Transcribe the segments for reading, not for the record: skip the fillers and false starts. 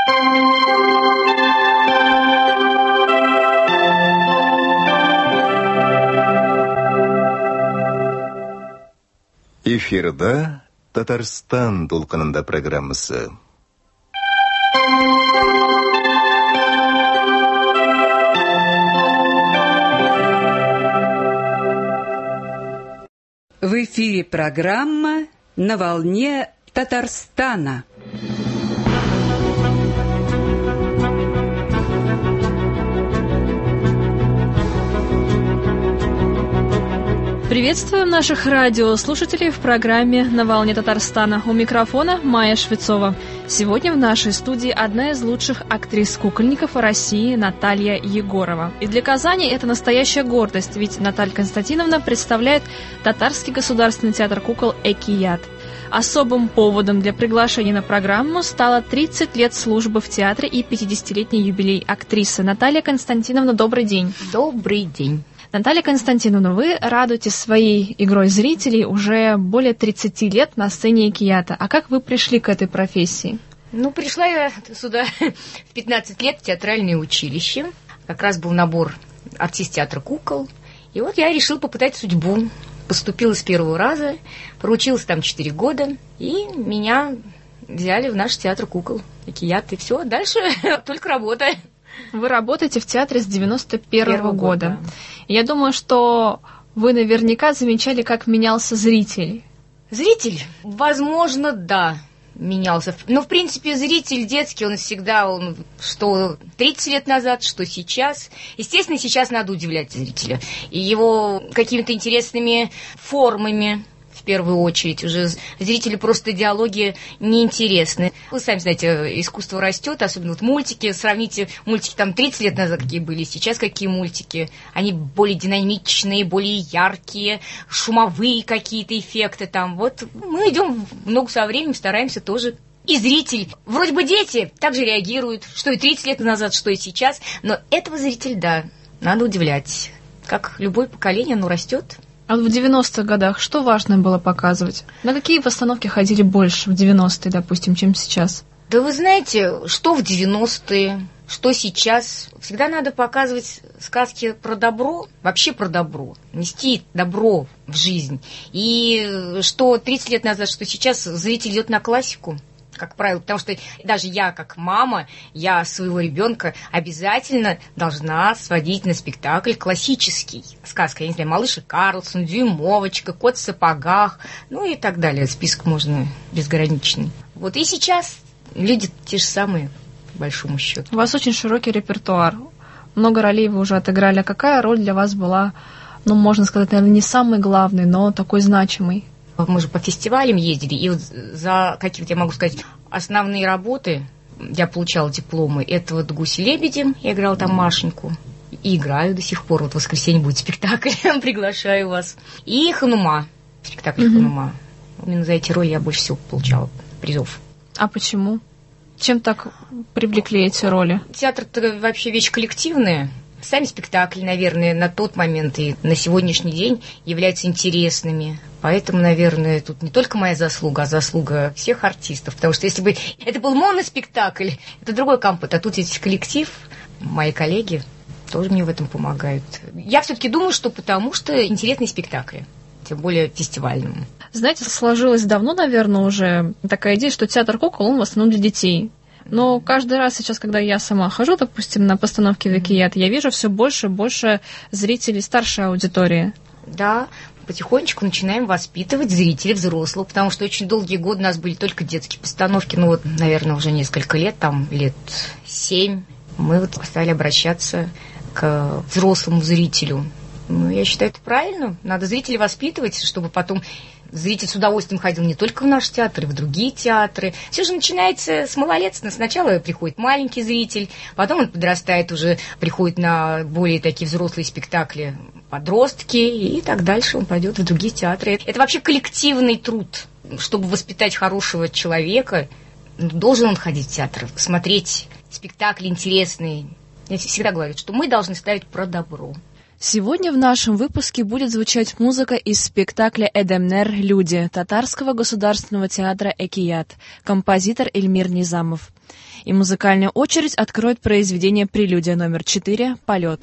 Эфирда Татарстан толқынында программасы. В эфире программа «На волне Татарстана». Приветствуем наших радиослушателей в программе «На волне Татарстана». У микрофона Майя Швецова. Сегодня в нашей студии одна из лучших актрис-кукольников России Наталья Егорова. И для Казани это настоящая гордость, ведь Наталья Константиновна представляет Татарский государственный театр кукол «Экият». Особым поводом для приглашения на программу стало 30 лет службы в театре и 50-летний юбилей актрисы. Наталья Константиновна, добрый день. Добрый день. Наталья Константиновна, вы радуете своей игрой зрителей уже более 30 лет на сцене Экията. А как вы пришли к этой профессии? Пришла я сюда в 15 лет в театральное училище. Как раз был набор артист театра кукол. И вот я решила попытать судьбу. Поступила с первого раза, проучилась там 4 года, и меня взяли в наш театр кукол Экият. И все, дальше только работа. Вы работаете в театре с 91-го года. Да. Я думаю, что вы наверняка замечали, как менялся зритель. Зритель? Возможно, да, менялся. Но, в принципе, зритель детский, он всегда, что 30 лет назад, что сейчас. Естественно, сейчас надо удивлять зрителя. И его какими-то интересными формами, в первую очередь. Уже зрителю просто диалоги неинтересны. Вы сами знаете, искусство растет, особенно мультики. Сравните мультики там 30 лет назад, какие были, сейчас какие мультики. Они более динамичные, более яркие, шумовые какие-то эффекты там. Вот мы идем в ногу со временем, стараемся тоже. И зритель, вроде бы дети, так же реагируют, что и 30 лет назад, что и сейчас. Но этого зрителя, да, надо удивлять. Как любое поколение, оно растет. А вот в 90-х годах что важно было показывать? На какие постановки ходили больше в 90-е, допустим, чем сейчас? Да вы знаете, что в 90-е, что сейчас. Всегда надо показывать сказки про добро, вообще про добро, нести добро в жизнь. И что 30 лет назад, что сейчас, зритель идет на классику. Как правило, потому что даже я, как мама, я своего ребенка обязательно должна сводить на спектакль классический. Сказка, я не знаю, «Малыш и Карлсон», «Дюймовочка», «Кот в сапогах», и так далее. Список можно безграничный. Вот и сейчас люди те же самые, по большому счету. У вас очень широкий репертуар. Много ролей вы уже отыграли. А какая роль для вас была, можно сказать, наверное, не самой главной, но такой значимой? Мы же по фестивалям ездили, и вот за какие-то, я могу сказать, основные работы я получала дипломы. Это вот «Гуси-лебеди», я играла там Машеньку, и играю до сих пор. Вот в воскресенье будет спектакль, приглашаю вас. И «Ханума», спектакль «Ханума». Именно за эти роли я больше всего получала призов. А почему? Чем так привлекли эти роли? Театр-то вообще вещь коллективная. Сами спектакли, наверное, на тот момент и на сегодняшний день являются интересными. Поэтому, наверное, тут не только моя заслуга, а заслуга всех артистов. Потому что если бы это был моноспектакль, это другой компот. А тут есть коллектив, мои коллеги тоже мне в этом помогают. Я все-таки думаю, что потому что интересные спектакли, тем более фестивальным. Знаете, сложилась давно, наверное, уже такая идея, что театр кукол, он в основном для детей. Но каждый раз сейчас, когда я сама хожу, допустим, на постановке в Экият, я вижу все больше и больше зрителей старшей аудитории. Да, потихонечку начинаем воспитывать зрителей взрослых, потому что очень долгие годы у нас были только детские постановки. Наверное, уже несколько лет, лет 7, мы стали обращаться к взрослому зрителю. Я считаю, это правильно. Надо зрителей воспитывать, чтобы потом зритель с удовольствием ходил не только в наш театр, и в другие театры. Все же начинается с малолетства. Сначала приходит маленький зритель, потом он подрастает, уже приходит на более такие взрослые спектакли, подростки, и так дальше он пойдет в другие театры. Это вообще коллективный труд. Чтобы воспитать хорошего человека, должен он ходить в театр, смотреть спектакли интересные. Я всегда говорю, что мы должны ставить про добро. Сегодня в нашем выпуске будет звучать музыка из спектакля «Эдемнер. Люди» Татарского государственного театра «Экият», композитор Эльмир Низамов. И музыкальная очередь откроет произведение «Прелюдия номер 4. Полет».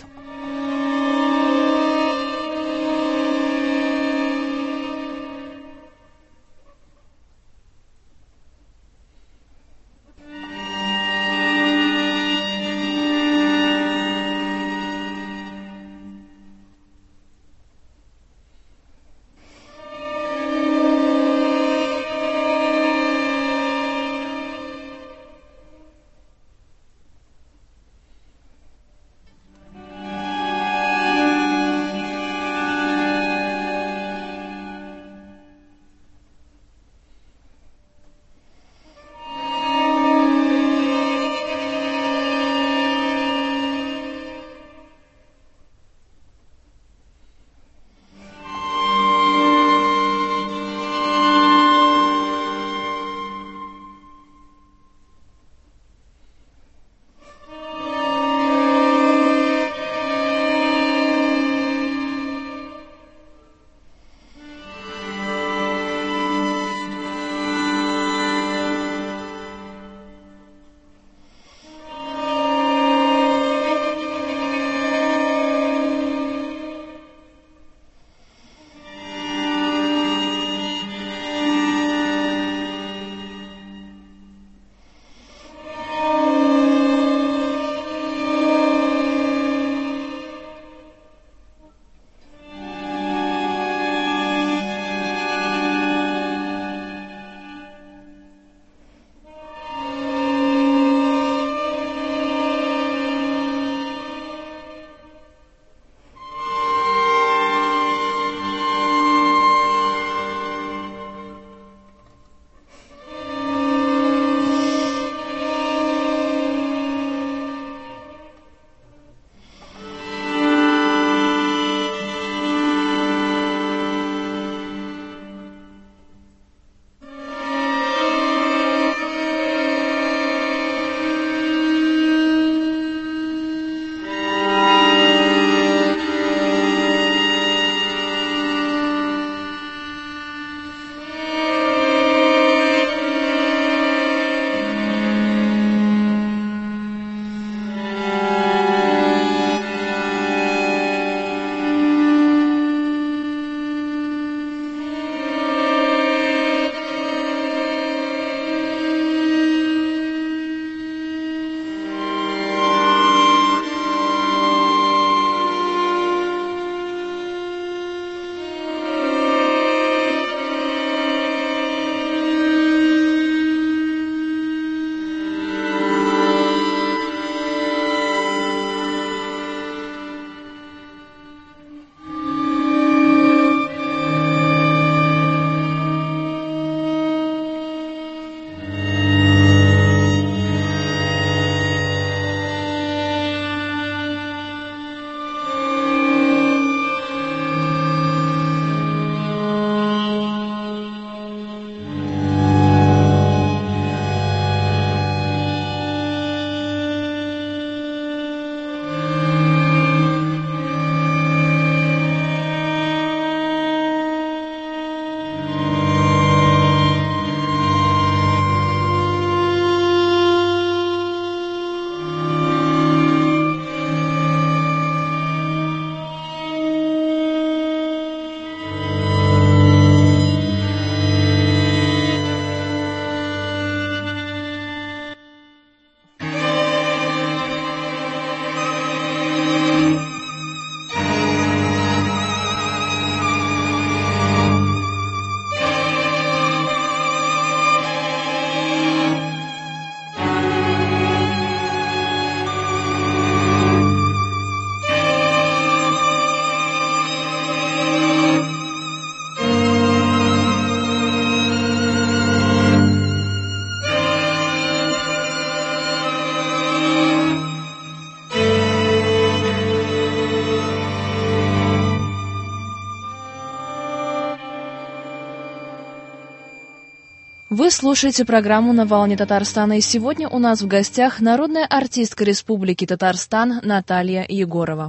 Вы слушаете программу «На волне Татарстана», и сегодня у нас в гостях народная артистка Республики Татарстан Наталья Егорова.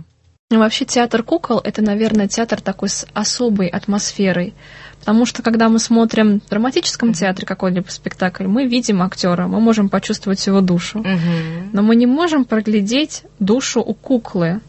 Вообще театр кукол — это, наверное, театр такой с особой атмосферой. Потому что, когда мы смотрим в драматическом театре какой-либо спектакль, мы видим актера, мы можем почувствовать его душу. Но мы не можем проглядеть душу у куклы.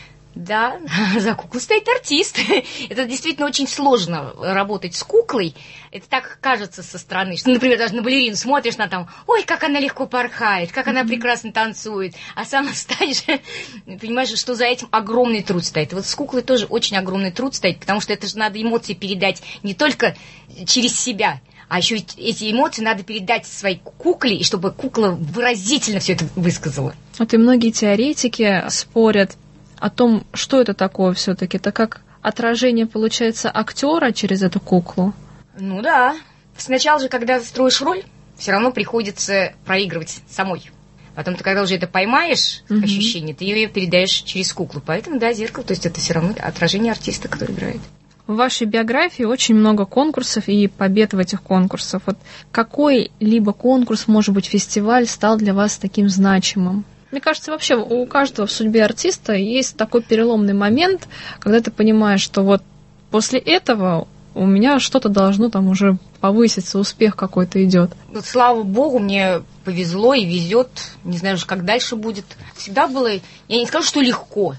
Да, за куклой стоит артист. Это действительно очень сложно работать с куклой. Это так кажется со стороны, что, например, даже на балерину смотришь, на там, ой, как она легко порхает, как она прекрасно танцует, а сам встанешь, понимаешь, что за этим огромный труд стоит. И вот с куклой тоже очень огромный труд стоит, потому что это же надо эмоции передать не только через себя, а еще эти эмоции надо передать своей кукле, и чтобы кукла выразительно все это высказала. Вот и многие теоретики спорят о том, что это такое все-таки. Это как отражение, получается, актера через эту куклу? Ну да. Сначала же, когда строишь роль, все равно приходится проигрывать самой. Потом ты, когда уже это поймаешь, ощущение, ты ее передаешь через куклу. Поэтому, да, зеркало, то есть это все равно отражение артиста, который играет. В вашей биографии очень много конкурсов и побед в этих конкурсах. Вот какой-либо конкурс, может быть, фестиваль стал для вас таким значимым? Мне кажется, вообще у каждого в судьбе артиста есть такой переломный момент, когда ты понимаешь, что вот после этого у меня что-то должно там уже повыситься, успех какой-то идет. Вот, слава богу, мне повезло и везет. Не знаю уже, как дальше будет. Всегда было, я не скажу, что легко,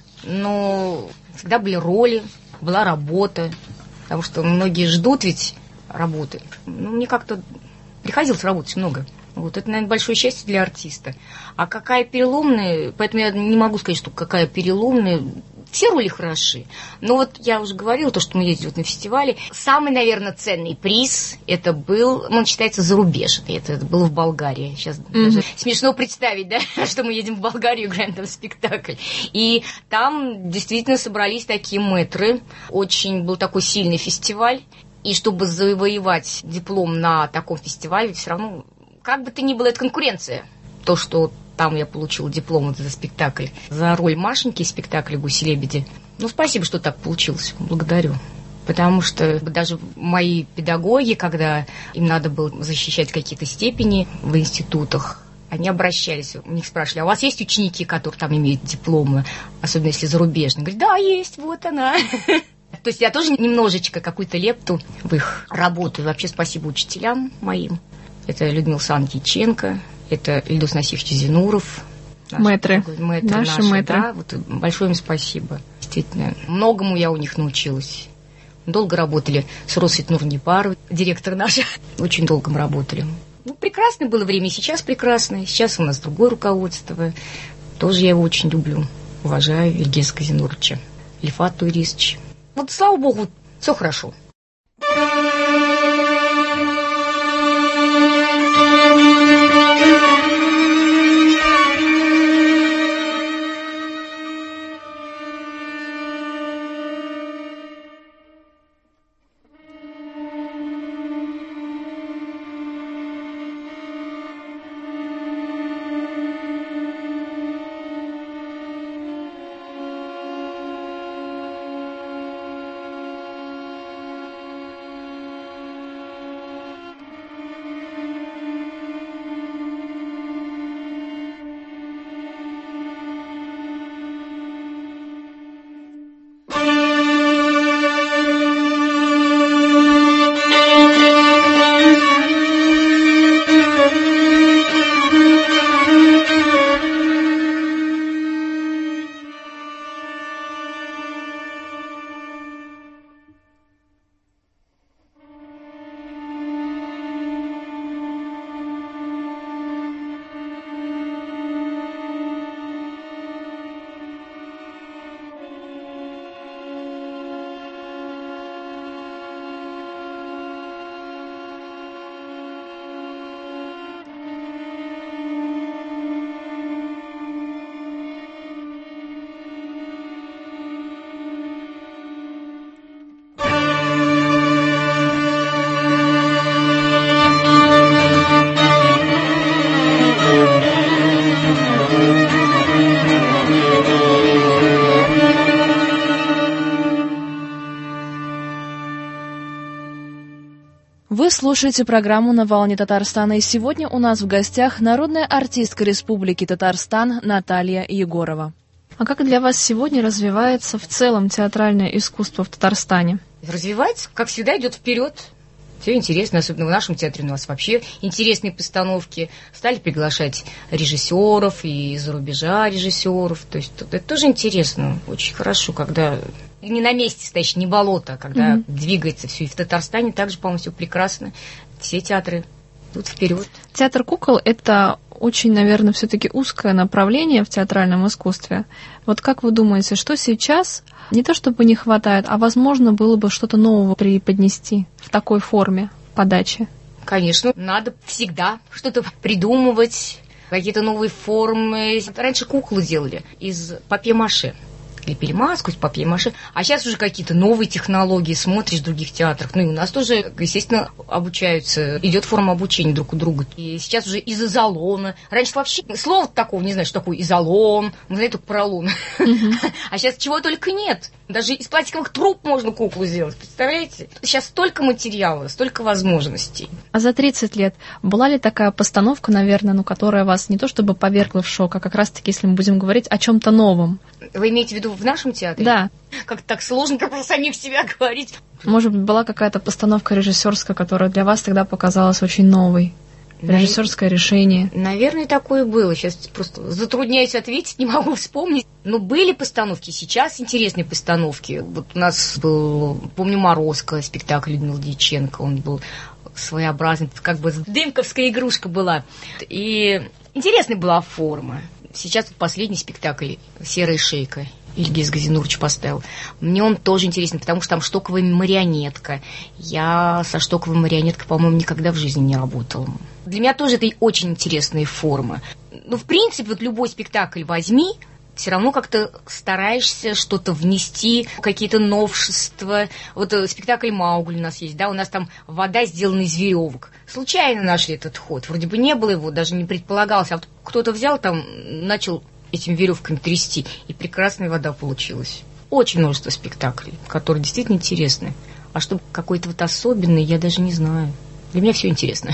но всегда были роли, была работа. Потому что многие ждут ведь работы. Ну, мне как-то приходилось работать много. Вот это, наверное, большое счастье для артиста. А какая переломная, поэтому я не могу сказать, что какая переломная. Все роли хороши. Но вот я уже говорила, то, что мы ездили на фестивале. Самый, наверное, ценный приз, это был, он считается зарубежный. Это было в Болгарии. Сейчас даже смешно представить, да, что мы едем в Болгарию, играем там спектакль. И там действительно собрались такие мэтры. Очень был такой сильный фестиваль. И чтобы завоевать диплом на таком фестивале, все равно, как бы то ни было, это конкуренция. То, что там я получила диплом за спектакль, за роль Машеньки в спектакле «Гуси-лебеди». Ну, спасибо, что так получилось. Благодарю. Потому что даже мои педагоги, когда им надо было защищать какие-то степени в институтах, они обращались, у них спрашивали, а у вас есть ученики, которые там имеют дипломы, особенно если зарубежные? Говорят, да, есть, вот она. То есть я тоже немножечко какую-то лепту в их работу. И вообще спасибо учителям моим. Это Людмила Санкиченко, это Ильдус Насифович Зинуров. Мэтры. Наши мэтры. Да, вот большое им спасибо. Действительно, многому я у них научилась. Долго работали с Росвет Нурнипаров, директор наш. Очень долго мы работали. Ну, прекрасное было время, и сейчас прекрасное. Сейчас у нас другое руководство. Тоже я его очень люблю, уважаю, Ильгиза Зинуровича, Ильфата Ирисовича. Вот, слава богу, все хорошо. Вы слушаете программу «На волне Татарстана», и сегодня у нас в гостях народная артистка Республики Татарстан Наталья Егорова. А как для вас сегодня развивается в целом театральное искусство в Татарстане? Развивается, как всегда, идет вперед. Все интересно, особенно в нашем театре у нас вообще интересные постановки. Стали приглашать режиссеров и из-за рубежа режиссеров. То есть это тоже интересно, очень хорошо, когда не на месте стоишь, не болото, когда двигается все. И в Татарстане также, по-моему, все прекрасно. Все театры идут вперед. Театр кукол — это очень, наверное, все-таки узкое направление в театральном искусстве. Вот как вы думаете, что сейчас не то чтобы не хватает, а возможно было бы что-то нового преподнести в такой форме подачи? Конечно, надо всегда что-то придумывать, какие-то новые формы. Раньше куклы делали из папье-маше. Лепили маску из папье-маше, а сейчас уже какие-то новые технологии, смотришь в других театрах. Ну и у нас тоже, естественно, обучаются, идет форма обучения друг у друга. И сейчас уже из изолона. Раньше вообще слова такого не знаю, что такое изолон, мы знаем только поролон. А сейчас чего только нет. Даже из пластиковых труб можно куклу сделать, представляете? Сейчас столько материала, столько возможностей. А за 30 лет была ли такая постановка, наверное, которая вас не то чтобы повергла в шок, а как раз-таки, если мы будем говорить о чем-то новом? Вы имеете в виду в нашем театре? Да. Как-то так сложно, как про самих себя говорить. Может быть, была какая-то постановка режиссерская, которая для вас тогда показалась очень новой? Режиссерское решение. Наверное, такое было. Сейчас просто затрудняюсь ответить, не могу вспомнить. Но были постановки, сейчас интересные постановки. Вот у нас был, помню, «Морозко», спектакль Людмилы Дьяченко. Он был своеобразный, как бы дымковская игрушка была. И интересная была форма. Сейчас вот последний спектакль «Серая шейка» Ильгиз Газинурович поставил. Мне он тоже интересен, потому что там штоковая марионетка. Я со штоковой марионеткой, по-моему, никогда в жизни не работала. Для меня тоже это очень интересная форма. Ну, в принципе, вот любой спектакль возьми, все равно как-то стараешься что-то внести, какие-то новшества. Вот спектакль «Маугли» у нас есть, да, у нас там вода сделана из веревок. Случайно нашли этот ход, вроде бы не было его, даже не предполагалось, а вот кто-то взял там, начал этими веревками трясти, и прекрасная вода получилась. Очень множество спектаклей, которые действительно интересны. А чтобы какой-то вот особенный, я даже не знаю. Для меня все интересно.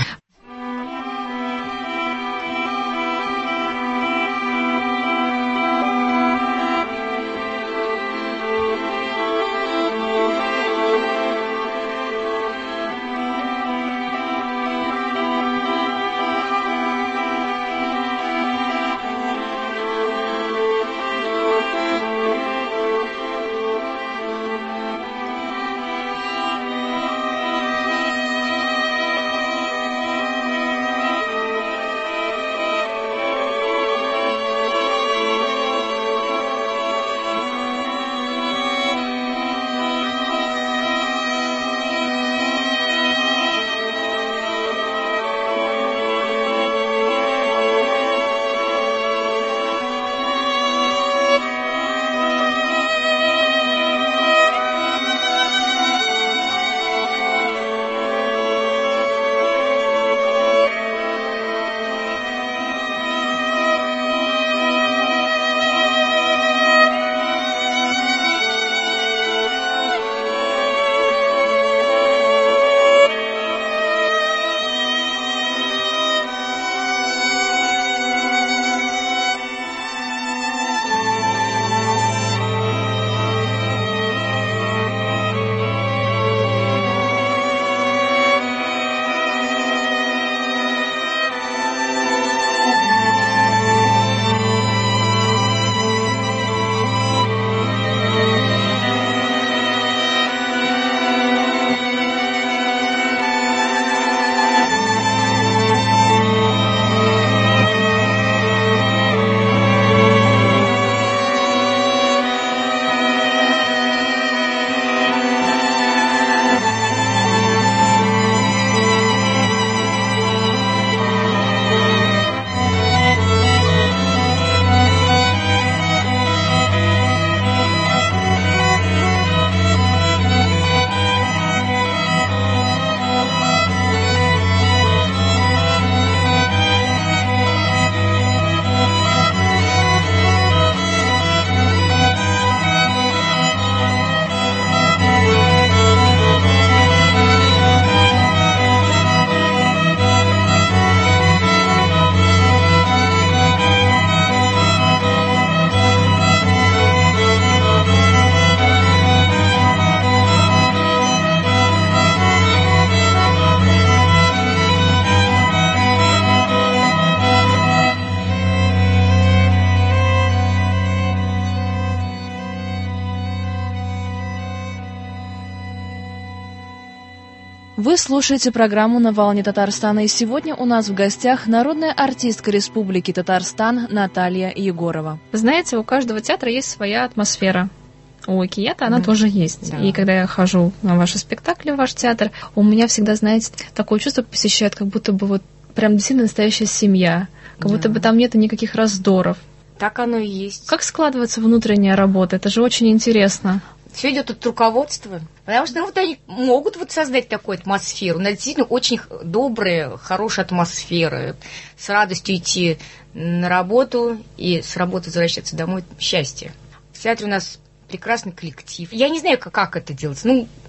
Вы слушаете программу «На волне Татарстана», и сегодня у нас в гостях народная артистка Республики Татарстан Наталья Егорова. Знаете, у каждого театра есть своя атмосфера. У Кията она тоже есть. Да. И когда я хожу на ваши спектакли, в ваш театр, у меня всегда, знаете, такое чувство посещает, как будто бы вот прям действительно настоящая семья, как будто бы там нет никаких раздоров. Так оно и есть. Как складывается внутренняя работа? Это же очень интересно. Все идет от руководства. Потому что вот они могут вот создать такую атмосферу. Но действительно очень добрая, хорошая атмосфера. С радостью идти на работу и с работы возвращаться домой. Счастье. В театре у нас прекрасный коллектив. Я не знаю, как это делать.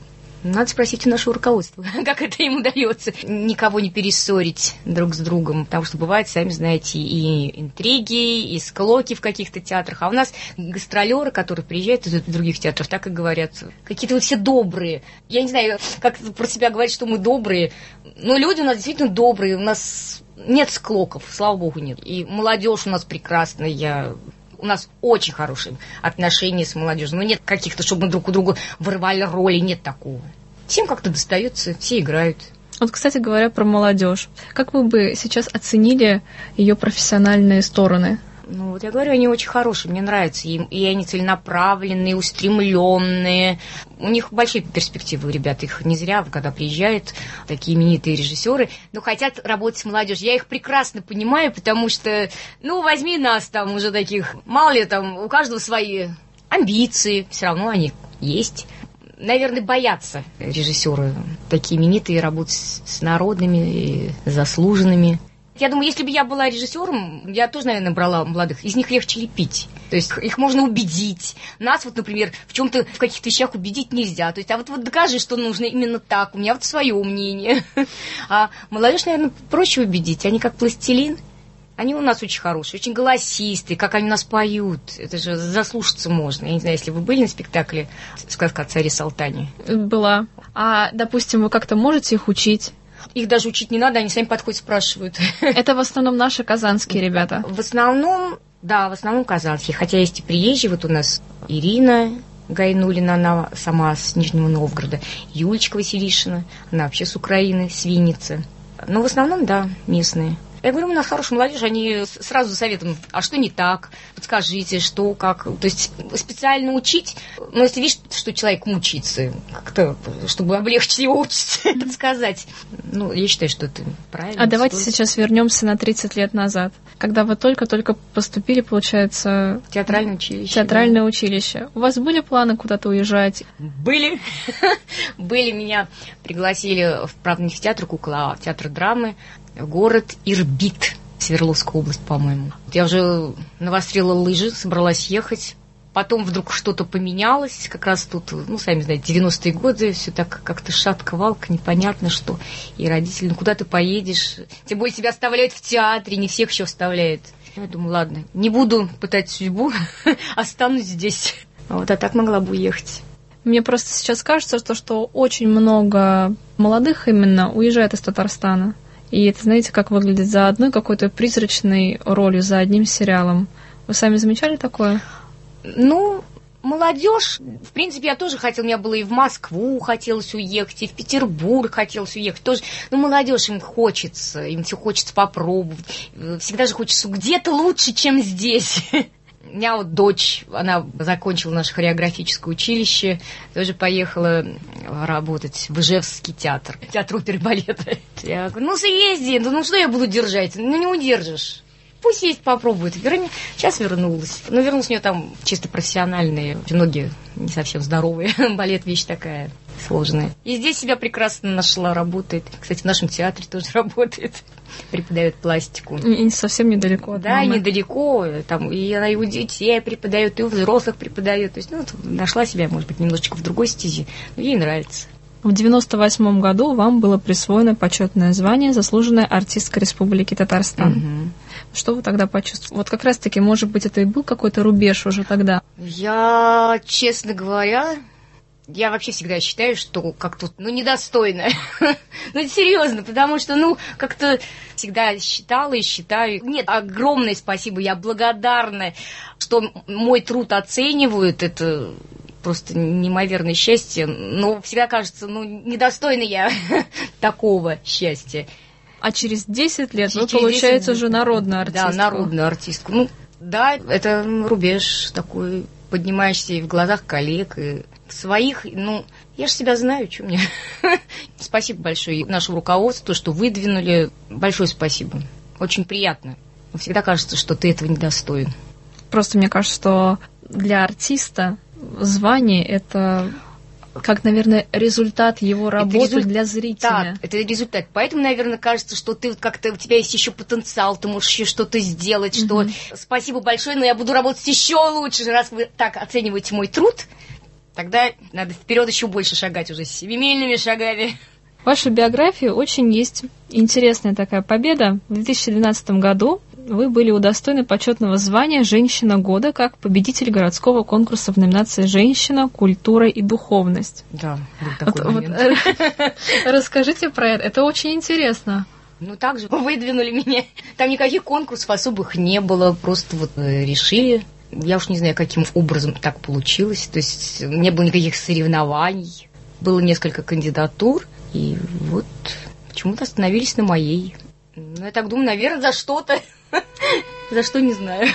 Надо спросить у нашего руководства, как это им удается. Никого не перессорить друг с другом, потому что бывает, сами знаете, и интриги, и склоки в каких-то театрах. А у нас гастролеры, которые приезжают из других театров, так и говорят, какие-то вот все добрые. Я не знаю, как про себя говорить, что мы добрые, но люди у нас действительно добрые, у нас нет склоков, слава богу, нет. И молодежь у нас прекрасная. У нас очень хорошие отношения с молодежью. Но нет каких-то, чтобы мы друг у друга вырывали роли, нет такого. Всем как-то достается, все играют. Вот, кстати говоря, про молодежь. Как вы бы сейчас оценили ее профессиональные стороны? Вот я говорю, они очень хорошие, мне нравятся. И они целенаправленные, устремленные. У них большие перспективы, ребята. Их не зря, когда приезжают такие именитые режиссеры, но хотят работать с молодежью. Я их прекрасно понимаю, потому что, возьми нас там уже таких, мало ли там, у каждого свои амбиции, все равно они есть. Наверное, боятся режиссеры такие именитые работать с народными и заслуженными. Я думаю, если бы я была режиссером, я тоже, наверное, брала молодых. Из них легче лепить. То есть их можно убедить. Нас, например, в чем-то, в каких-то вещах убедить нельзя. То есть, вот докажи, что нужно именно так. У меня вот свое мнение. А молодежь, наверное, проще убедить. Они как пластилин. Они у нас очень хорошие, очень голосистые, как они у нас поют. Это же заслушаться можно. Я не знаю, если вы были на спектакле «Сказка о царе Салтане». Была. А, допустим, вы как-то можете их учить? Их даже учить не надо, они сами подходят, спрашивают. Это в основном наши казанские ребята? В основном казанские. Хотя есть и приезжие. Вот у нас Ирина Гайнулина, она сама с Нижнего Новгорода. Юлечка Василишина, она вообще с Украины, с Винницы. Но в основном, да, местные. Я говорю, у нас хорошая молодежь, они сразу советуют, а что не так, подскажите, что, как. То есть специально учить, но если видишь, что человек мучится, как-то, чтобы облегчить его учиться, подсказать. Я считаю, что это правильно. А давайте сейчас вернемся на 30 лет назад, когда вы только-только поступили, получается... в театральное училище. Театральное училище. У вас были планы куда-то уезжать? Были. Меня пригласили в правда, в театр кукла, в театр драмы. Город Ирбит, Свердловская область, по-моему. Я уже навострила лыжи, собралась ехать. Потом вдруг что-то поменялось. Как раз тут, сами знаете, 90-е годы. Все так как-то шатко-валко, непонятно что. И родители, куда ты поедешь? Тем более тебя оставляют в театре, не всех еще оставляют. Я думаю, ладно, не буду пытать судьбу, останусь здесь. А так могла бы уехать. Мне просто сейчас кажется, что очень много молодых именно уезжает из Татарстана. И это, знаете, как выглядит за одной какой-то призрачной ролью, за одним сериалом. Вы сами замечали такое? Молодежь, в принципе, я тоже хотела, у меня было и в Москву хотелось уехать, и в Петербург хотелось уехать тоже. Молодежь им все хочется попробовать. Всегда же хочется где-то лучше, чем здесь. У меня дочь, она закончила наше хореографическое училище, тоже поехала работать в Ижевский театр оперы и балета. Я говорю, съезди, что я буду держать? Не удержишь. Пусть есть, попробует. Сейчас вернулась. Вернулась у нее там чисто профессиональные, ноги не совсем здоровые. Балет вещь такая сложная. И здесь себя прекрасно нашла, работает. Кстати, в нашем театре тоже работает. Преподает пластику. И совсем недалеко от мамы. Недалеко. И она и у детей преподает, и у взрослых преподает. То есть, нашла себя, может быть, немножечко в другой стези. Но ей нравится. В 1998 году вам было присвоено почетное звание «Заслуженная артистка Республики Татарстан». Угу. Что вы тогда почувствовали? Вот как раз-таки, может быть, это и был какой-то рубеж уже тогда? Я, честно говоря, я вообще всегда считаю, что как-то, недостойно. Серьезно, потому что, как-то всегда считала и считаю. Нет, огромное спасибо, я благодарна, что мой труд оценивают, это просто неимоверное счастье. Но всегда кажется, недостойна я такого счастья. А через 10 лет вы, получается, уже народная артистка. Да, народная артистка. Да, это рубеж такой, поднимаешься и в глазах коллег, и своих. Я же себя знаю, что мне. Спасибо большое нашему руководству, что выдвинули. Большое спасибо. Очень приятно. Всегда кажется, что ты этого недостоин. Просто мне кажется, что для артиста звание — это, как, наверное, результат его работы для зрителя. Да, это результат. Поэтому, наверное, кажется, что ты как-то, у тебя есть еще потенциал, ты можешь еще что-то сделать, что спасибо большое, но я буду работать еще лучше, раз вы так оцениваете мой труд. Тогда надо вперед еще больше шагать уже семимильными шагами. В вашей биографии очень есть интересная такая победа. В 2012 году вы были удостоены почетного звания «Женщина года» как победитель городского конкурса в номинации «Женщина, культура и духовность». Да, был такой момент. Расскажите про это. Это очень интересно. Так же выдвинули меня. Там никаких конкурсов особых не было. Просто решили. Я уж не знаю, каким образом так получилось. То есть не было никаких соревнований. Было несколько кандидатур. И почему-то остановились на моей. Я так думаю, наверное, за что-то. За что, не знаю.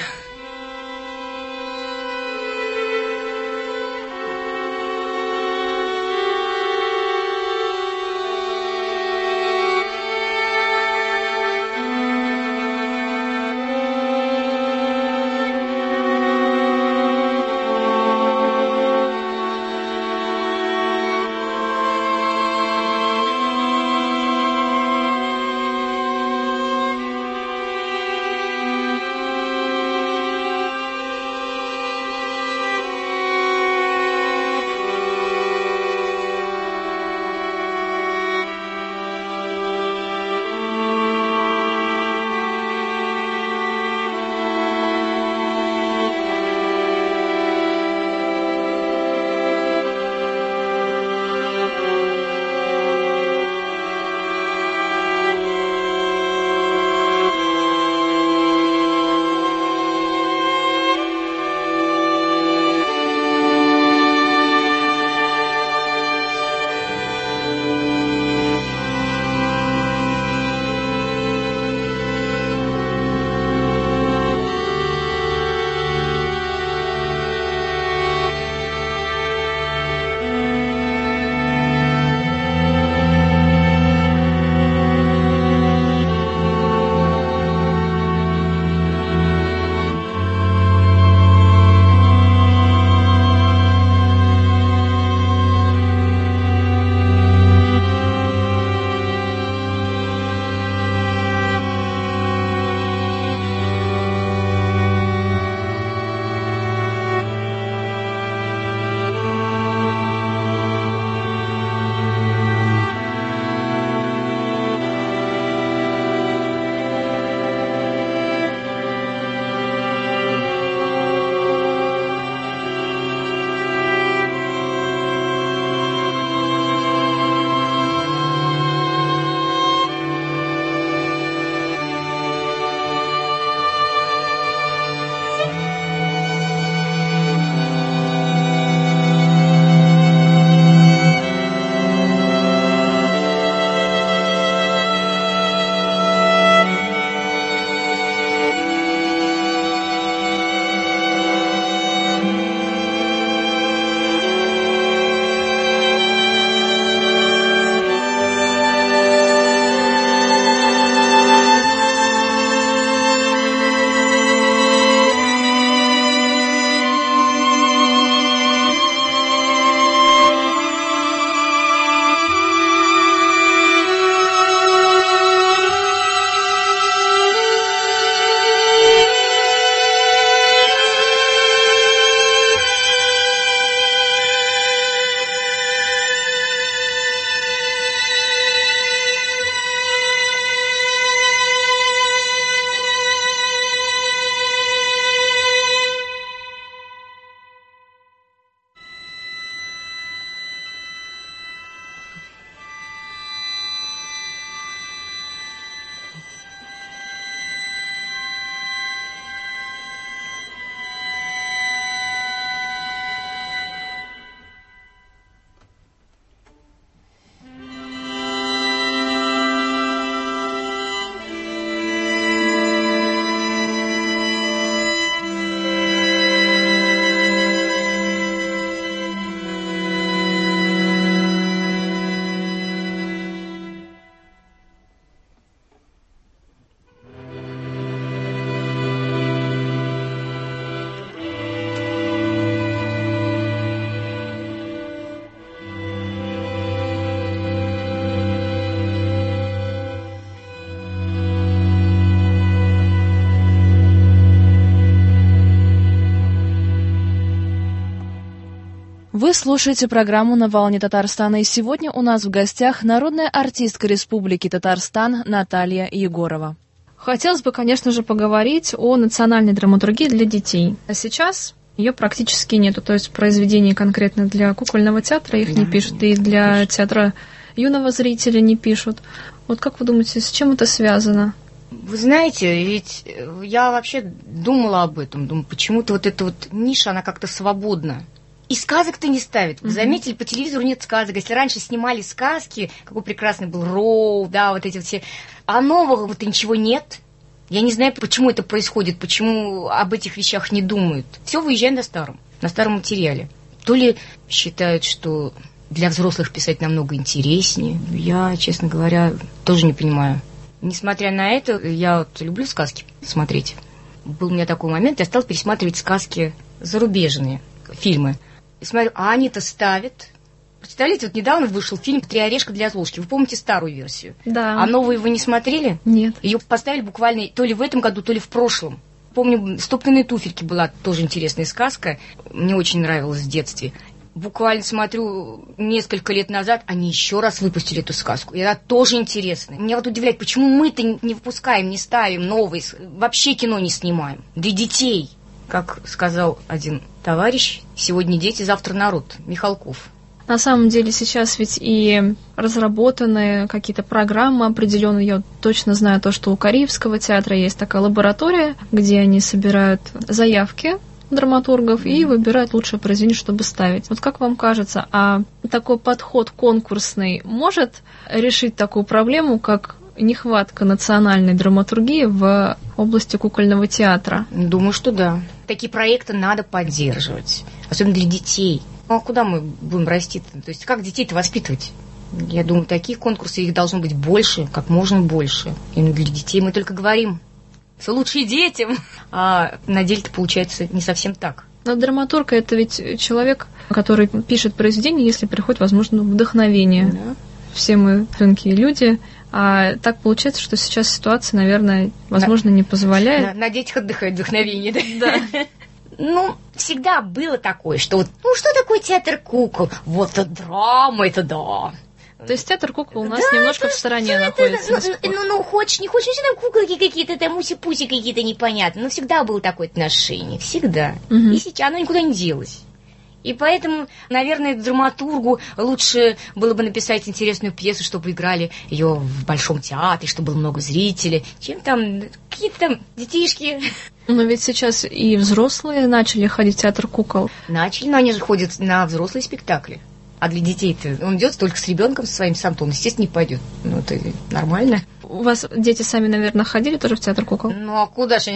Вы слушаете программу «На волне Татарстана», и сегодня у нас в гостях народная артистка Республики Татарстан Наталья Егорова. Хотелось бы, конечно же, поговорить о национальной драматургии для детей. А сейчас ее практически нету, то есть произведений конкретно для кукольного театра их не пишут, и для театра юного зрителя не пишут. Вот как вы думаете, с чем это связано? Вы знаете, ведь я вообще думала об этом. Думаю, почему-то вот эта вот ниша, она как-то свободна. И сказок-то не ставят. Вы заметили, по телевизору нет сказок. Если раньше снимали сказки, какой прекрасный был Роу, да, вот эти вот все. А нового вот ничего нет. Я не знаю, почему это происходит, почему об этих вещах не думают. Все выезжаем на старом материале. То ли считают, что для взрослых писать намного интереснее. Я, честно говоря, тоже не понимаю. Несмотря на это, я вот люблю сказки смотреть. Был у меня такой момент, я стала пересматривать сказки зарубежные, фильмы. И смотрю, а они-то ставят. Представляете, вот недавно вышел фильм «Три орешка для Золушки». Вы помните старую версию? Да. А новую вы не смотрели? Нет. Ее поставили буквально то ли в этом году, то ли в прошлом. Помню, «Стоптанные туфельки» была тоже интересная сказка. Мне очень нравилась в детстве. Буквально смотрю, несколько лет назад они еще раз выпустили эту сказку. И она тоже интересная. Меня вот удивляет, почему мы-то не выпускаем, не ставим новые, вообще кино не снимаем. Для детей. Как сказал один товарищ, сегодня дети, завтра народ. Михалков. На самом деле сейчас ведь и разработаны какие-то программы определенные. Я точно знаю то, что у Карибского театра есть такая лаборатория, где они собирают заявки драматургов и выбирают лучшее произведение, чтобы ставить. Вот как вам кажется, а такой подход конкурсный может решить такую проблему, как нехватка национальной драматургии в области кукольного театра? Думаю, что да. Такие проекты надо поддерживать, особенно для детей. Ну, а куда мы будем расти-то? То есть как детей-то воспитывать? Я думаю, таких конкурсов их должно быть больше, как можно больше. Именно для детей мы только говорим, что лучше детям, а на деле-то получается не совсем так. Но драматург — это ведь человек, который пишет произведение, если приходит, возможно, вдохновение. Да. Все мы тонкие люди, а так получается, что сейчас ситуация, наверное, возможно, не позволяет. На детях отдыхает вдохновение, да? Да. Ну, всегда было такое, что вот, ну, что такое театр кукол? Вот это драма, это да. То есть театр кукол у нас немножко в стороне находится. Ну, хочешь, не хочешь, там куколки какие-то, там уси-пуси какие-то непонятные. Но всегда было такое отношение, всегда. И сейчас оно никуда не делось. И поэтому, наверное, драматургу лучше было бы написать интересную пьесу, чтобы играли ее в Большом театре, чтобы было много зрителей, чем там какие-то там детишки. Но ведь сейчас и взрослые начали ходить в театр кукол. Начали, но они же ходят на взрослые спектакли. А для детей-то он идет только с ребенком, со своим сам, то он, естественно, не пойдет. Ну, это нормально. У вас дети сами, наверное, ходили тоже в театр кукол? Ну, а куда же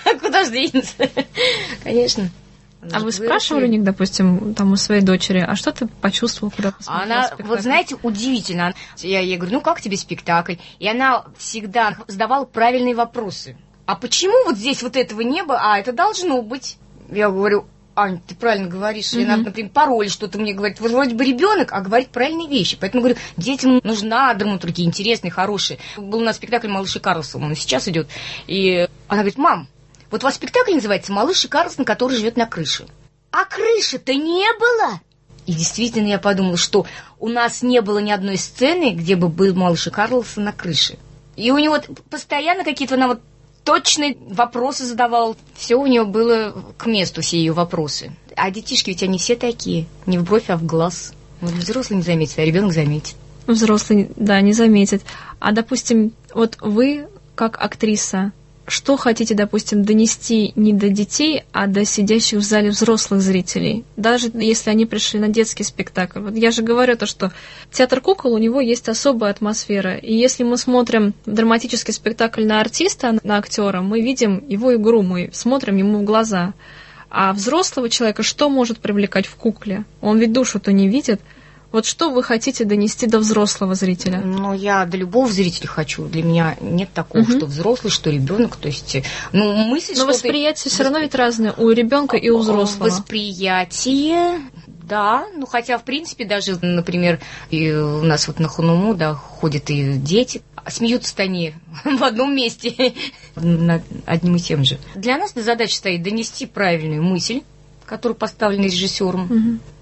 денется? Конечно. А вы спрашивали у них, допустим, там у своей дочери, а что ты почувствовал, когда посмотрела она, спектакль? вот знаете, удивительно. Я ей говорю, ну как тебе спектакль? И она всегда задавала правильные вопросы. А почему вот здесь вот этого не было, а это должно быть? Я говорю, Ань, ты правильно говоришь. Или надо, например, пароль что-то мне говорит. Вот вроде бы ребенок, а говорит правильные вещи. Поэтому говорю, детям нужна драматургия, интересная, хорошая. Был у нас спектакль «Малыш и Карлсон», он сейчас идет. И она говорит, мам, вот у вас спектакль называется «Малыш и Карлсон, который живет на крыше». А крыши-то не было. И действительно я подумала, что у нас не было ни одной сцены, где бы был малыш и Карлсон на крыше. И у него постоянно какие-то, она вот точные вопросы задавала. Все у нее было к месту, все ее вопросы. А детишки ведь они все такие. Не в бровь, а в глаз. Вот взрослый не заметит, а ребенок заметит. Взрослый, да, не заметит. А, допустим, вот вы, как актриса, что хотите, допустим, донести не до детей, а до сидящих в зале взрослых зрителей? Даже если они пришли на детский спектакль. Вот я же говорю то, что театр кукол, у него есть особая атмосфера. И если мы смотрим драматический спектакль на артиста, на актера, мы видим его игру, мы смотрим ему в глаза. А взрослого человека что может привлекать в кукле? Он ведь душу-то не видит. Вот что вы хотите донести до взрослого зрителя? Ну, я до любого зрителя хочу. Для меня нет такого, что взрослый, что ребенок. То есть, ну, мысль, но восприятие все равно ведь разное у ребенка и у взрослого. Восприятие, да. Ну, хотя, в принципе, даже, например, и у нас вот на Хануму, да, ходят и дети. Смеются-то они в одном месте над одним и тем же. Для нас задача стоит донести правильную мысль, которая поставлена режиссером.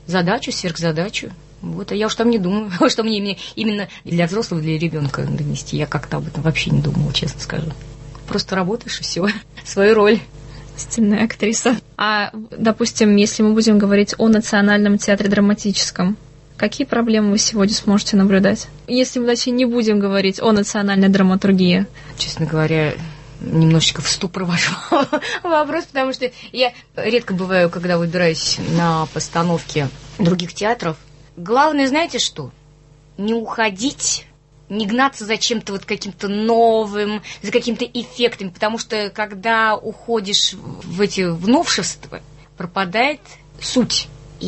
задачу, сверхзадачу. Вот, а я уж там не думаю, что мне именно для взрослого, для ребенка донести. Я как-то об этом вообще не думала, честно скажу. Просто работаешь и все, свою роль. Истинная актриса. А, допустим, если мы будем говорить о Национальном театре драматическом, какие проблемы вы сегодня сможете наблюдать? Если мы, точнее, не будем говорить о национальной драматургии. Честно говоря, немножечко в ступор вошел вопрос, потому что я редко бываю, когда выбираюсь на постановки других театров. Главное, знаете что? Не уходить, не гнаться за чем-то вот каким-то новым, за каким-то эффектом, потому что когда уходишь в эти новшества, пропадает суть.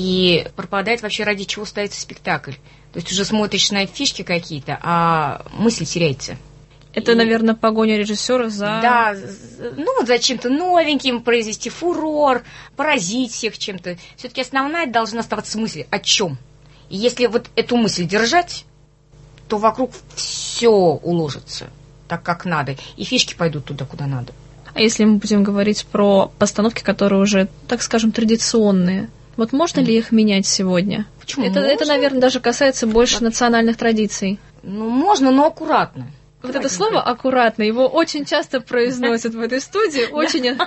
И пропадает вообще, ради чего ставится спектакль. То есть уже смотришь на фишки какие-то, а мысль теряется. Это, наверное, погоня режиссера за... Да, ну вот за чем-то новеньким, произвести фурор, поразить всех чем-то. Все-таки основная должна оставаться мысль о чем. И если вот эту мысль держать, то вокруг все уложится так, как надо. И фишки пойдут туда, куда надо. А если мы будем говорить про постановки, которые уже, так скажем, традиционные, вот можно ли их менять сегодня? Почему? Это, наверное, даже касается больше национальных традиций. Ну, можно, но аккуратно. Вот это слово «аккуратно», его очень часто произносят в этой студии, очень...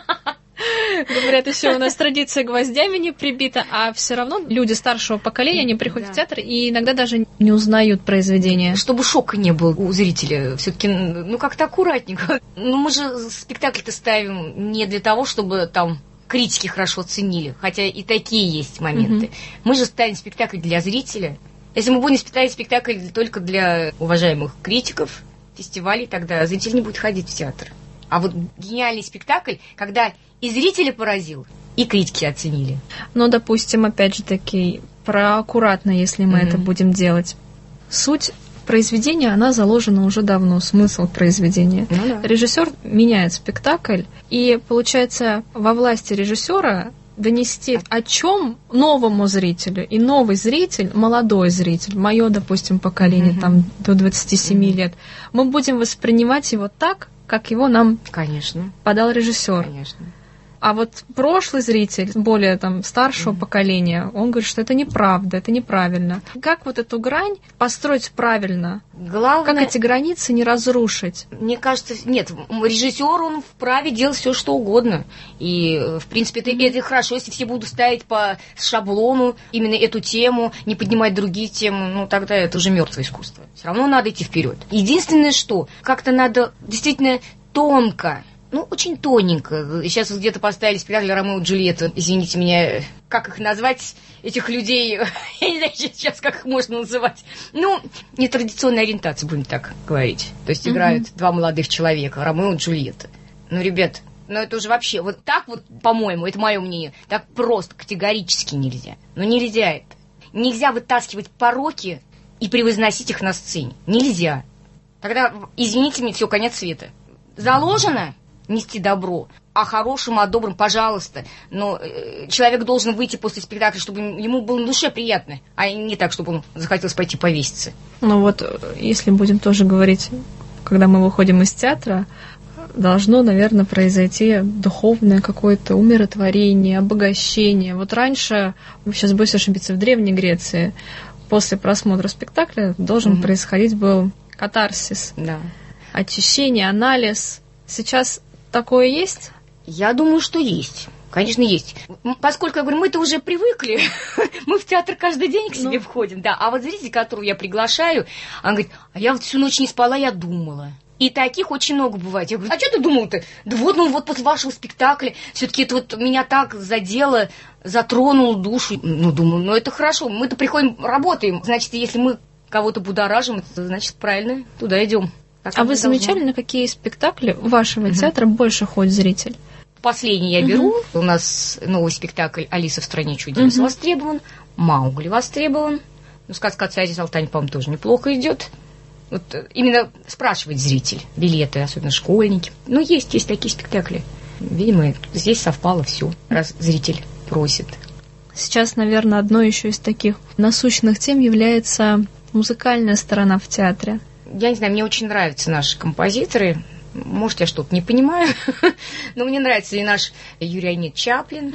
Говорят, еще у нас традиция гвоздями не прибита, а все равно люди старшего поколения, они приходят в театр и иногда даже не узнают произведения. Чтобы шока не было у зрителя, все-таки, ну, как-то аккуратненько. Ну, мы же спектакль-то ставим не для того, чтобы там критики хорошо ценили, хотя и такие есть моменты. Мы же ставим спектакль для зрителя. Если мы будем ставить спектакль только для уважаемых критиков, фестивалей, тогда зритель не будет ходить в театр. А вот гениальный спектакль, когда и зрители поразил, и критики оценили. Но, допустим, опять же таки, про аккуратно, если мы это будем делать. Суть произведения, она заложена уже давно, смысл произведения. Режиссер меняет спектакль, и, получается, во власти режиссера донести о чем новому зрителю. И новый зритель, молодой зритель, мое, допустим, поколение, там, до 27 лет, мы будем воспринимать его так, как его нам подал режиссер. Конечно. А вот прошлый зритель, более там старшего поколения, он говорит, что это неправда, это неправильно. Как вот эту грань построить правильно? Главное, как эти границы не разрушить? Мне кажется, нет, режиссер, он вправе делать все, что угодно. И, в принципе, это хорошо, если все будут ставить по шаблону именно эту тему, не поднимать другие темы, ну, тогда это уже мертвое искусство. Все равно надо идти вперед. Единственное, что как-то надо действительно тонко, ну, очень тоненько. Сейчас вот где-то поставили спектакль «Ромео и Джульетта». Извините меня, как их назвать, этих людей, я не знаю сейчас, как их можно называть. Ну, нетрадиционная ориентация, будем так говорить. То есть играют два молодых человека, Ромео и Джульетта. Ну, ребят, ну это уже вообще, вот так вот, по-моему, это мое мнение, так просто, категорически нельзя. Ну, нельзя это. Нельзя вытаскивать пороки и превозносить их на сцене. Нельзя. Тогда, извините меня, все, конец света. Заложено нести добро, а хорошим, а добрым, пожалуйста. Но человек должен выйти после спектакля, чтобы ему было на душе приятно, а не так, чтобы он захотелось пойти повеситься. Ну вот, если будем тоже говорить, когда мы выходим из театра, должно, наверное, произойти духовное какое-то умиротворение, обогащение. Вот раньше, сейчас боюсь ошибиться, в Древней Греции после просмотра спектакля должен происходить был катарсис, очищение, анализ. Сейчас такое есть? Я думаю, что есть. Конечно, есть. Поскольку, я говорю, мы-то уже привыкли, мы в театр каждый день к себе входим, да. А вот зритель, которого я приглашаю, он говорит, а я вот всю ночь не спала, я думала. И таких очень много бывает. Я говорю, а что ты думал-то? Да вот, ну вот после вашего спектакля все-таки это вот меня так задело, затронуло душу. Ну, думаю, ну это хорошо, мы-то приходим, работаем. Значит, если мы кого-то будоражим, это значит, правильно, туда идем. А вы замечали, на какие спектакли вашего театра больше ходит зритель? Последний я беру. У нас новый спектакль «Алиса в стране чудес» востребован, «Маугли» востребован. Ну, «Сказка о царе Салтане», по-моему, тоже неплохо идет. Вот именно спрашивает зритель билеты, особенно школьники. Ну, есть такие спектакли. Видимо, здесь совпало все, раз зритель просит. Сейчас, наверное, одной еще из таких насущных тем является музыкальная сторона в театре. Я не знаю, мне очень нравятся наши композиторы. Может, я что-то не понимаю, но мне нравится и наш Юрий Леонидович Чаплин,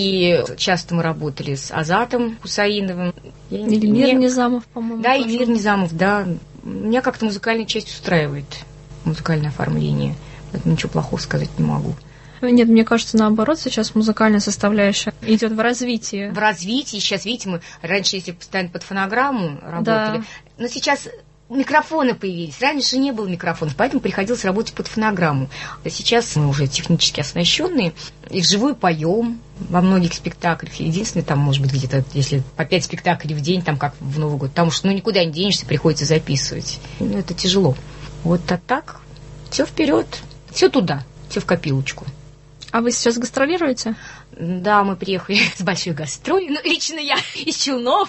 и часто мы работали с Азатом Хусаиновым. Эльмир Низамов, по-моему. Да, Эльмир Низамов, да. Меня как-то музыкальная часть устраивает, музыкальное оформление. Поэтому ничего плохого сказать не могу. Нет, мне кажется, наоборот, сейчас музыкальная составляющая идет в развитии. В развитии. Сейчас, видите, мы раньше, если постоянно под фонограмму работали, Да. но сейчас микрофоны появились. Раньше не было микрофонов, поэтому приходилось работать под фонограмму. А сейчас мы уже технически оснащенные и вживую поем во многих спектаклях. Единственное, там, может быть, где-то, если по 5 спектаклей в день, там, как в Новый год, потому что, никуда не денешься, приходится записывать. Это тяжело. Вот а так, все вперед, все туда, все в копилочку. А вы сейчас гастролируете? Да, мы приехали с большой гастролью. Ну, лично я из Челнов.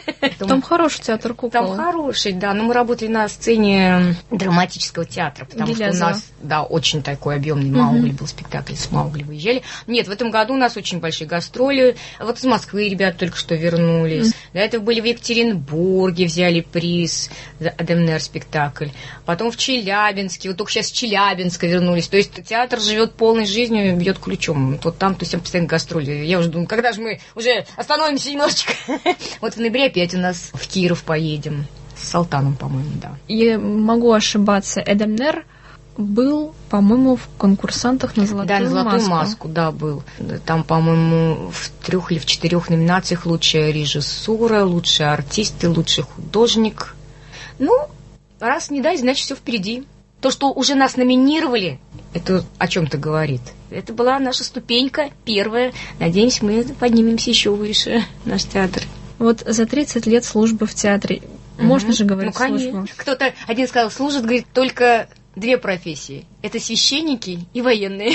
Там хороший театр кукол. Там хороший, да. Но мы работали на сцене драматического театра, потому что у нас, да, очень такой объемный Маугли был спектакль, с Маугли выезжали. Нет, в этом году у нас очень большие гастроли. Вот из Москвы ребята только что вернулись. До этого были в Екатеринбурге, взяли приз за АДМНР спектакль. Потом в Челябинске. Вот только сейчас с Челябинска вернулись. То есть театр живет полной жизнью, бьет ключом. То там, то всем постоянно гастроли. Я уже думаю, когда же мы уже остановимся немножечко. Вот в ноябре опять у нас в Киров поедем. С Салтаном, по-моему, да. Я могу ошибаться. АДМНР был, по-моему, в конкурсантах на «Золотую маску». Да, на «Золотую маску», да, был. Там, по-моему, в 3 или в 4 номинациях лучшая режиссура, лучший артист и лучший художник. Ну, раз не дать, значит, все впереди. То, что уже нас номинировали, это о чем-то говорит. Это была наша ступенька первая. Надеемся, мы поднимемся еще выше, наш театр. Вот за 30 лет службы в театре, можно же говорить службу? Кто-то один сказал, служат, говорит, только 2 профессии. Это священники и военные.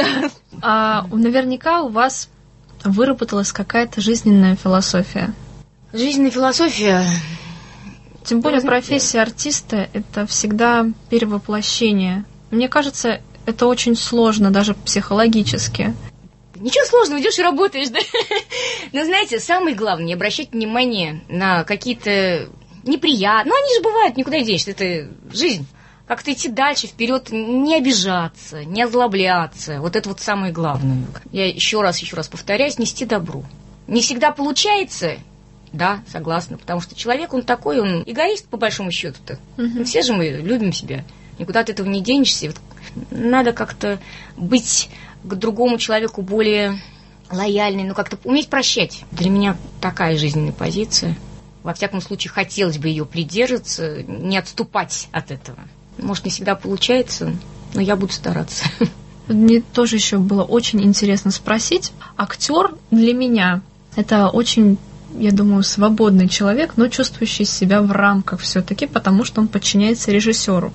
А наверняка у вас выработалась какая-то жизненная философия. Жизненная философия... Тем более профессия артиста – это всегда перевоплощение. Мне кажется, это очень сложно, даже психологически. Ничего сложного, идешь и работаешь, да? Но знаете, самое главное, не обращать внимания на какие-то неприятные... Ну, они же бывают, никуда не денешься, это жизнь. Как-то идти дальше, вперед, не обижаться, не озлобляться. Вот это вот самое главное. Я еще раз повторяюсь, нести добро. Не всегда получается... Да, согласна, потому что человек, он такой, он эгоист, по большому счету-то. Все же мы любим себя, никуда от этого не денешься. Вот надо как-то быть к другому человеку более лояльной, ну как-то уметь прощать. Для меня такая жизненная позиция. Во всяком случае, хотелось бы ее придерживаться, не отступать от этого. Может, не всегда получается, но я буду стараться. Мне тоже еще было очень интересно спросить. Актер для меня это очень... я думаю, свободный человек, но чувствующий себя в рамках все-таки, потому что он подчиняется режиссеру.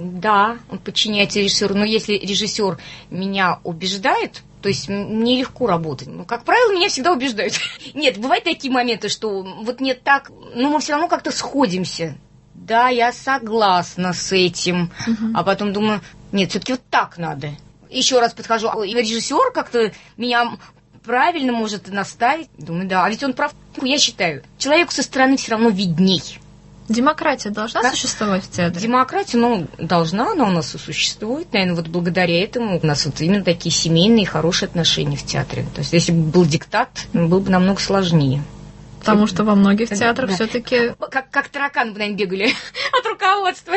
Да, он подчиняется режиссеру, но если режиссер меня убеждает, то есть мне легко работать. Ну, как правило, меня всегда убеждают. Нет, бывают такие моменты, что вот не так, но мы все равно как-то сходимся. Да, я согласна с этим. А потом думаю, нет, все-таки вот так надо. Еще раз подхожу, и режиссер как-то меня... правильно может наставить. Думаю, да, а ведь он прав. Я считаю, человеку со стороны все равно видней. Демократия должна существовать в театре? Демократия, должна, она у нас и существует. Наверное, вот благодаря этому у нас вот именно такие семейные, хорошие отношения в театре. То есть, если бы был диктат, было бы намного сложнее. Потому что во многих театрах все-таки... Как тараканы бы, наверное, бегали от руководства.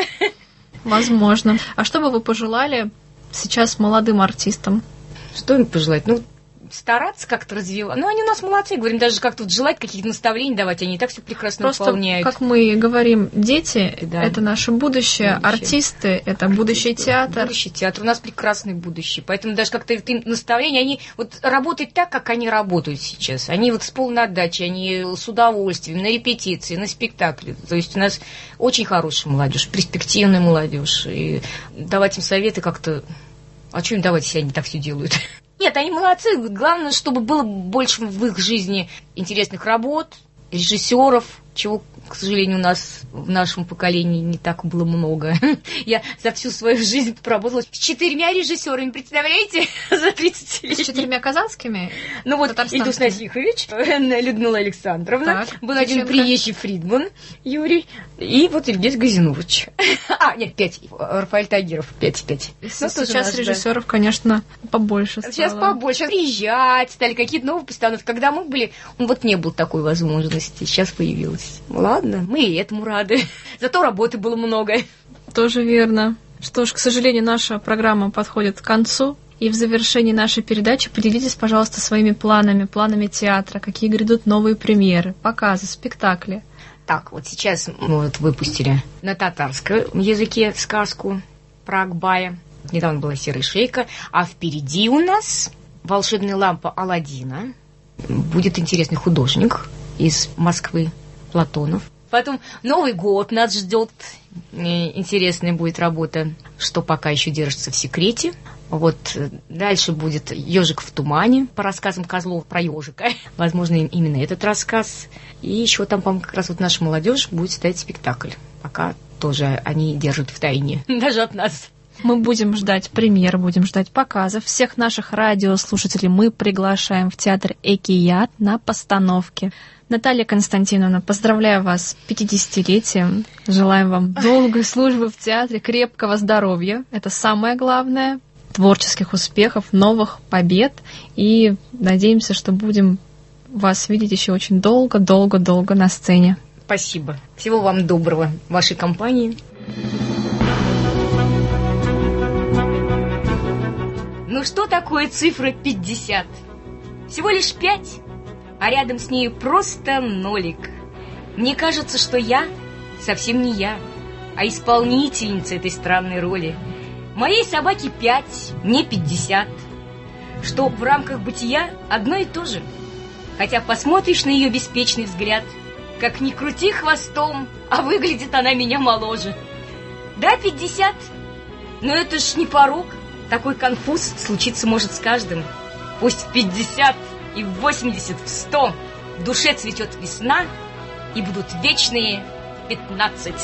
Возможно. А что бы вы пожелали сейчас молодым артистам? Что им пожелать? Стараться как-то развивать. Они у нас молодцы, говорим, даже как-то желать каких-то наставлений давать, они и так все прекрасно выполняют. Как мы говорим, дети да. Это наше будущее, артисты это будущий театр. Будущий театр, у нас прекрасное будущее. Поэтому даже как-то им наставления, они вот работают так, как они работают сейчас. Они вот с полной отдачей, они с удовольствием, на репетиции, на спектакле. То есть у нас очень хорошая молодежь, перспективная молодежь. И давать им советы как-то... А что им давать, если они так все делают? Нет, они молодцы. Главное, чтобы было больше в их жизни интересных работ, режиссеров, чего, к сожалению, у нас в нашем поколении не так было много. Я за всю свою жизнь поработала с 4 режиссерами, представляете, за 30 лет. С 4 казанскими? Ну вот Ильдус Насихович, Людмила Александровна, Так, был один приезжий Фридман Юрий, и вот Ильгиз Газинович. Нет, 5. Рафаэль Тагиров, 5. Сейчас режиссеров, конечно, побольше стало. Сейчас побольше. Приезжать стали какие-то новые постановки. Когда мы были, вот не было такой возможности. Сейчас появилась. Ладно, мы и этому рады. Зато работы было много. Тоже верно. Что ж, к сожалению, наша программа подходит к концу. И в завершении нашей передачи поделитесь, пожалуйста, своими планами театра. Какие грядут новые премьеры, показы, спектакли. Так, вот сейчас мы выпустили на татарском языке сказку про Акбая. Недавно была «Серая шейка». А впереди у нас «Волшебная лампа Аладдина». Будет интересный художник из Москвы, Платонов. Потом Новый год нас ждет. Интересная будет работа, что пока еще держится в секрете. Вот дальше будет «Ежик в тумане» по рассказам Козлова про ежика. Возможно, именно этот рассказ. И еще там, по-моему, как раз вот наша молодежь будет ставить спектакль. Пока тоже они держат в тайне, даже от нас. Мы будем ждать премьер, будем ждать показов. Всех наших радиослушателей мы приглашаем в театр «Экият» на постановке. Наталья Константиновна, поздравляю вас с 50-летием. Желаем вам долгой службы в театре, крепкого здоровья. Это самое главное. Творческих успехов, новых побед. И надеемся, что будем вас видеть еще очень долго на сцене. Спасибо. Всего вам доброго в вашей компании. Ну что такое цифра 50? Всего лишь 5, а рядом с ней просто нолик. Мне кажется, что я совсем не я, а исполнительница этой странной роли. Моей собаке 5, мне 50. Что в рамках бытия одно и то же. Хотя посмотришь на ее беспечный взгляд, как ни крути хвостом, а выглядит она меня моложе. Да, 50, но это ж не порог. Такой конфуз случиться может с каждым. Пусть в 50 и в 80, в 100 в душе цветет весна, и будут вечные 15.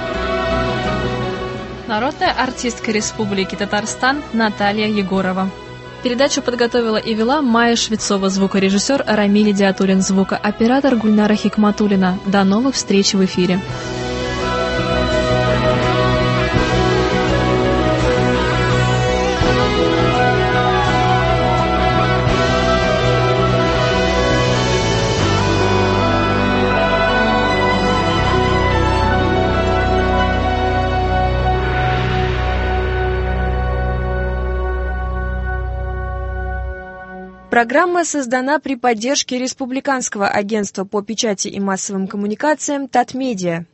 Народная артистка Республики Татарстан Наталья Егорова. Передачу подготовила и вела Майя Швецова, звукорежиссер Рамиль Диатулин, звукооператор Гульнара Хикматуллина. До новых встреч в эфире. Программа создана при поддержке Республиканского агентства по печати и массовым коммуникациям «Татмедиа».